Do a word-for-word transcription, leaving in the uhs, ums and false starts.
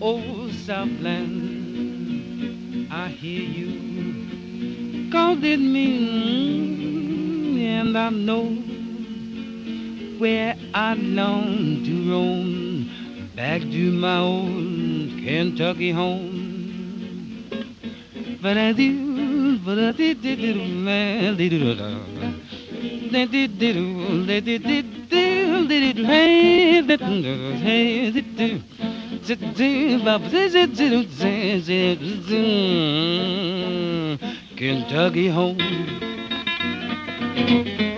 old Southland. I hear you calling me, and I know where I long to roam back to my old Kentucky home. But I do, but I did, did, did, man, did, did, did, did, did, did, did, did, hey, did, hey, did, did. Kentucky home.